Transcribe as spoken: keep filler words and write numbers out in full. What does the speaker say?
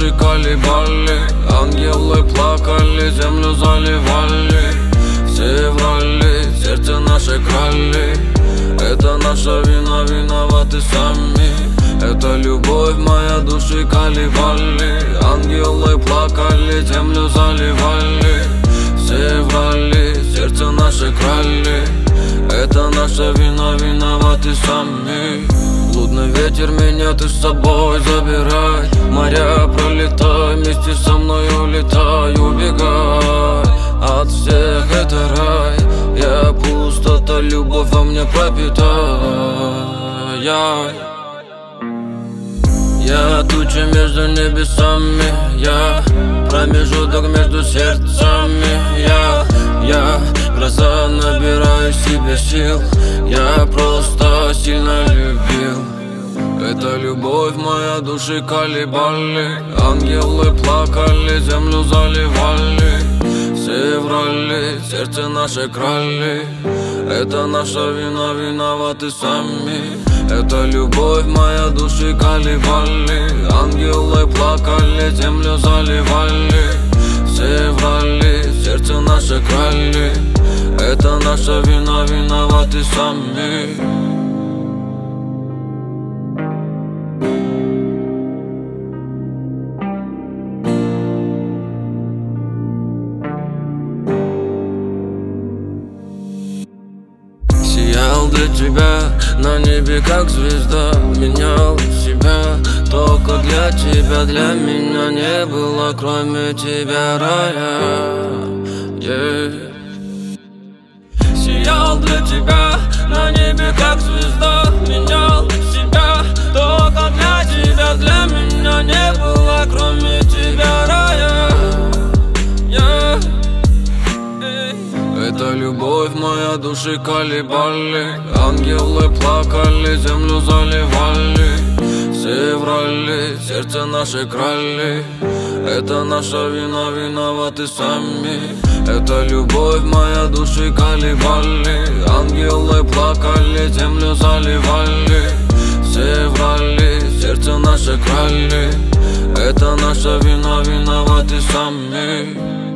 души колебали, ангелы плакали, землю заливали. Все врали, сердце наше крали. Это наша вина, виноваты сами. Это любовь моя, души колебали, ангелы плакали, землю заливали. Все врали, сердце наше крали. Это наша вина, виноваты сами. Блудный ветер, меня ты с собой забирай. Моря пролетай, вместе со мной улетай. Убегай от всех, это рай. Я пустота, любовь во мне пропитай. Я туча между небесами, я промежуток между сердцами. Я, я гроза, набираю себе сил. Я просто сильно любил. Это любовь моя, души колебали, ангелы плакали, землю заливали. Все врали, сердце наше крали. Это наша вина, виноваты сами. Это любовь моя, души колебали, ангелы плакали, землю заливали. Все врали, сердце наше крали. Это наша вина, виноваты сами. Сиял для тебя на небе как звезда, менял себя только для тебя. Для меня не было кроме тебя рая, yeah. Сиял для тебя на небе как звезда, менял себя только для тебя. Для меня не было кроме тебя рая, yeah. Это любовь моя, души колебали, ангелы плакали, землю заливали. Все врали, сердце наше крали. Это наша вина, виноваты сами. Это любовь моя, души колебали, ангелы плакали, землю заливали. Все врали, сердце наше крали. Это наша вина, виноваты сами.